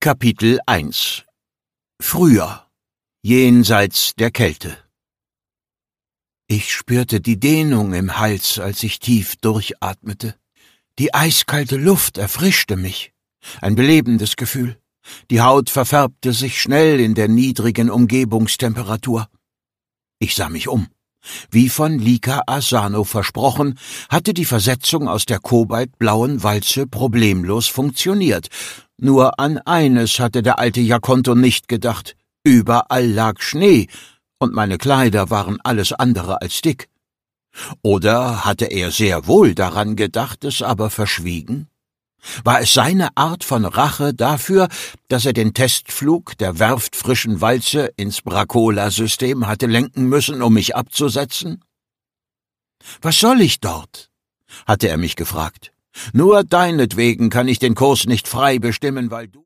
Kapitel 1 Früher, jenseits der Kälte. Ich spürte die Dehnung im Hals, als ich tief durchatmete. Die eiskalte Luft erfrischte mich. Ein belebendes Gefühl. Die Haut verfärbte sich schnell in der niedrigen Umgebungstemperatur. Ich sah mich um. Wie von Lika Asano versprochen, hatte die Versetzung aus der kobaltblauen Walze problemlos funktioniert. Nur an eines hatte der alte Yakonto nicht gedacht. Überall lag Schnee, und meine Kleider waren alles andere als dick. Oder hatte er sehr wohl daran gedacht, es aber verschwiegen? War es seine Art von Rache dafür, dass er den Testflug der werftfrischen Walze ins Bracola-System hatte lenken müssen, um mich abzusetzen? »Was soll ich dort?« hatte er mich gefragt. »Nur deinetwegen kann ich den Kurs nicht frei bestimmen, weil du